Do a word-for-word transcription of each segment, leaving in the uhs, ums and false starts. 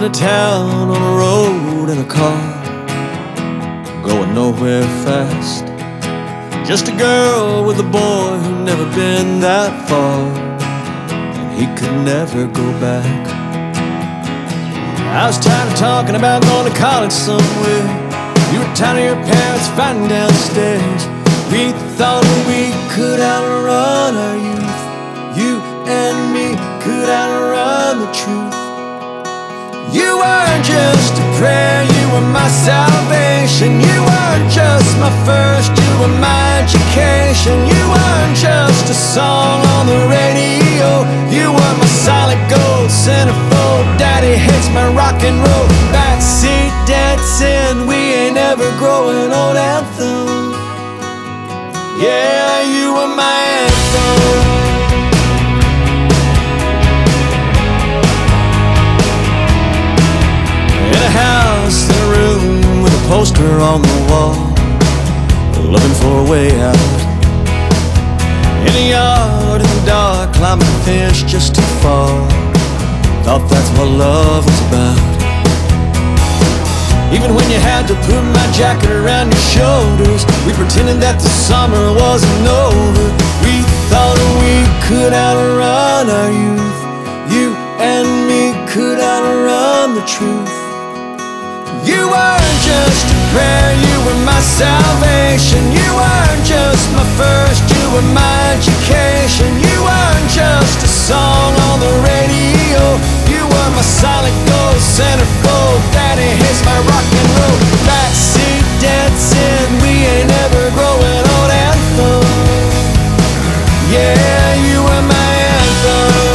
to town on a road in a car, going nowhere fast. Just a girl with a boy who'd never been that far, and he could never go back. I was tired of talking about going to college somewhere. You were tired of your parents fighting downstairs. We thought we could outrun our youth. You and me could outrun the truth. You weren't just a prayer, you were my salvation. You weren't just my first, you were my education. You weren't just a song on the radio, you were my solid gold centerfold. Daddy hates my rock and roll backseat dancing, we ain't ever growing old anthem. Yeah, you were my anthem. In a house, in a room with a poster on the wall, looking for a way out. In a yard, in the dark, climbing a fence just to fall. Thought that's what love was about. Even when you had to put my jacket around your shoulders, we pretended that the summer wasn't over. We thought we could outrun our youth. You and me could outrun the truth. You weren't just a prayer, you were my salvation. You weren't just my first, you were my education. You weren't just a song on the radio, you were my solid gold centerfold. Daddy hates my rock and roll backseat dancing, we ain't ever growing old anthem. Yeah, you were my anthem.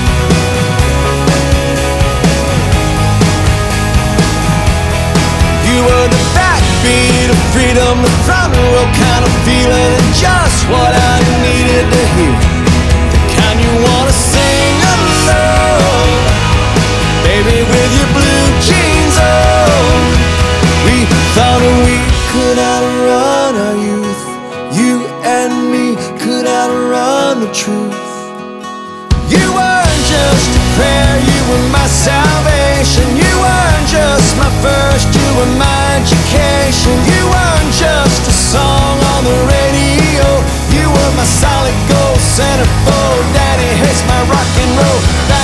You were the backbeat of freedom, the front row kind of feeling, and just what I needed to hear. The kind you wanna sing alone, baby, with your blue jeans on. We thought we could outrun our youth. You and me could outrun the truth. You weren't just a prayer, you were my salvation. You weren't just my first, you were my education. You weren't just a song on the radio, you were my solid gold centerfold. Daddy hates my rock and roll.